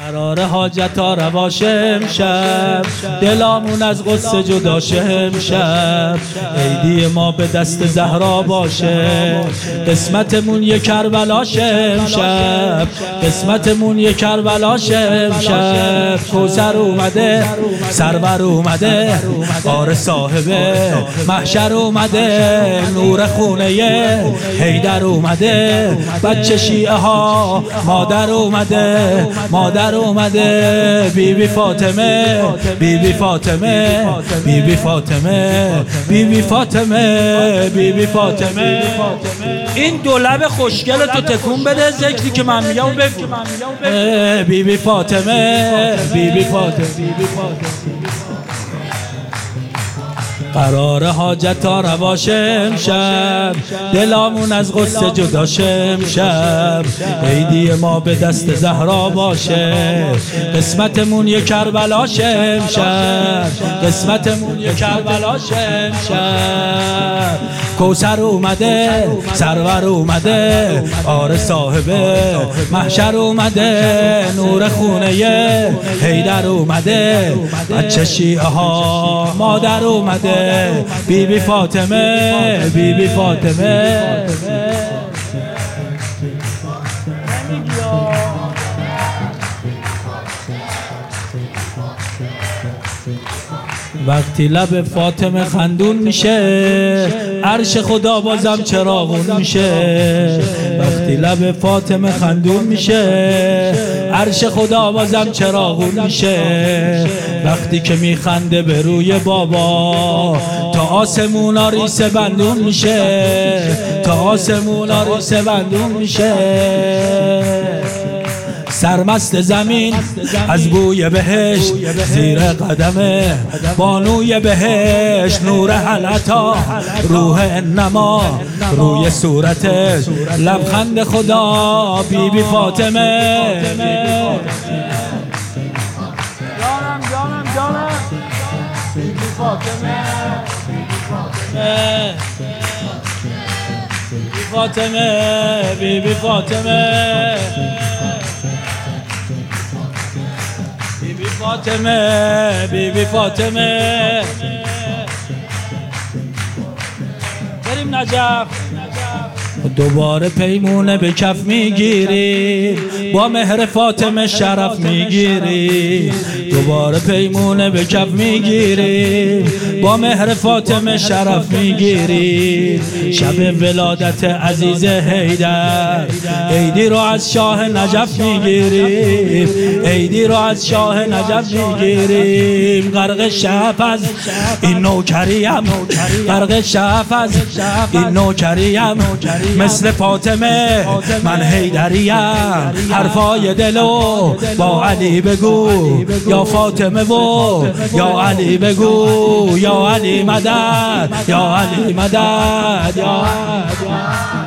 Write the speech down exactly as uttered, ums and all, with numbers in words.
قرار حاجتا رواشه امشب، دلامون از غصه جداشه امشب. عیدی ما به دست زهرا باشه، قسمتمون یه کربلاشه امشب، قسمتمون یه کربلاشه امشب. کوثر اومده، سرور اومده، آره صاحب محشر اومده، نور خونه حیدر اومده، بچه شیعه ها مادر اومده، مادر اومده. بی بی فاطمه، بی بی فاطمه، بی بی فاطمه، بی بی فاطمه، بی بی فاطمه. این دو لب خوشگل تو تکون بده، ذکری که من میگم بگو. بی بی فاطمه، بی بی فاطمه، بی بی فاطمه. قرار حاجتا رواشه امشب، دلامون از غصه جداشه امشب. عیدی ما به دست زهرا باشه، قسمتمون یه کربلاشه امشب، قسمتمون یه کربلاشه امشب. کوثر اومده، سرور اومده، آره صاحب محشر اومده، نور خونه حیدر اومده، بچه شیعه ها مادر اومده. بی بی فاطمه، بی بی فاطمه. وقتی لب فاطمه خندون میشه، عرش خدا بازم چراغون میشه. وقتی لب فاطمه خندون میشه، عرش خدا بازم چراغون میشه. وقتی که میخنده به روی بابا، تا آسمونا ریسه بندون میشه، تا آسمونا ریسه بندون میشه. سرمست زمین از بوی بهشت، زیر قدم بانوی بهشت. نور حلتا روح انما روی صورتش، لبخند خدا. بی بی فاطمه، جانم جانم جانم، بی بی فاطمه، بی بی فاطمه، بی بی فاطمه، بی بی فاطمه، بی بی فاطمه. بریم نجف. دوباره پیمونه به کف میگیری، با مهر فاطمه شرف میگیری. دوباره پیمونه به کف میگیری، با مهر فاطمه شرف میگیری. شب ولادت عزیز حیدر، عیدی رو از شاه نجف میگیریم، عیدی رو از شاه نجف میگیریم. غرق شف از این نوکریم، غرق شف از این نوکریم. مثل فاطمه من حیدریم، حرفای دلو با علی بگو. یا فاطمه و یا علی بگو، یا علی مدد، یا علی مدد، یا